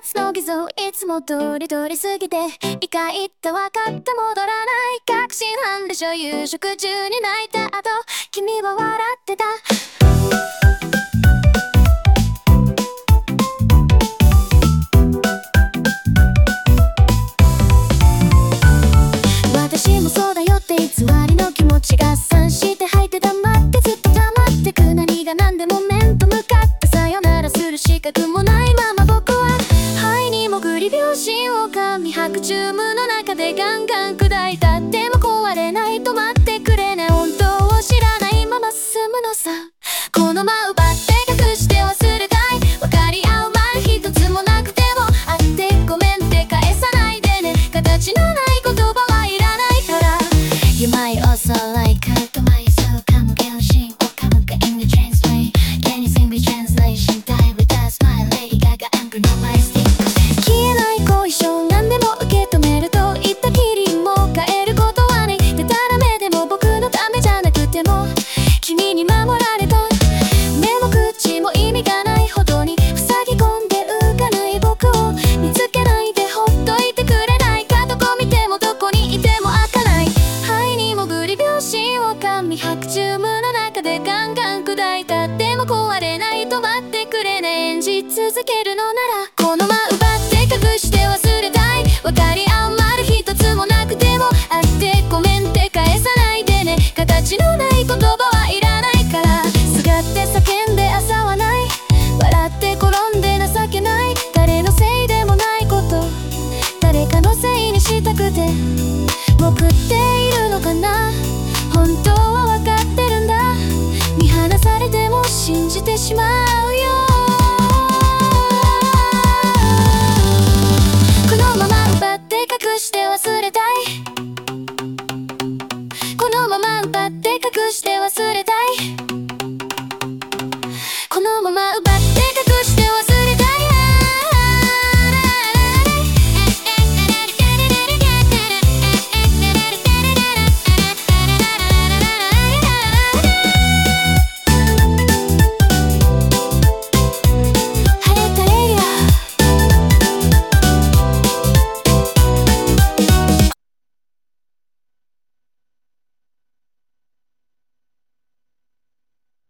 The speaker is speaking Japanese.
つの偽造いつも通り通り過ぎて一回言った分かった戻らない確信犯でしょ夕食中に泣いた後君は笑ってた私もそうだよって偽りの気持ちが散して吐いて黙ってずっと黙ってく何が何でも面と向かってさよならする資格もないまま僕は肺に潜り秒針を噛み白チュームの中でガンガン砕いたでも壊れない止まってくれない本当を知らないまま進むのさこの間奪って隠して忘れたい分かり合うまで一つもなくてもあってごめんって返さないでね形のない言葉はいらないから You might also like it to myself かも原神をかむか in the translate Can you sing me translation Die with a smile Lady Gaga and Bruno Mars 消えない後遺症何でも受け止めると言ったきりもう変えることはないでたらめでも僕のためじゃなくても君に守られた目も口も意味がないほどに塞ぎ込んで浮かない僕を見つけないでほっといてくれないかどこ見てもどこにいても開かない肺に潜り秒針を噛み白チュームの中でガンガン砕いたでも壊れない止まってくれない演じ続けるのなら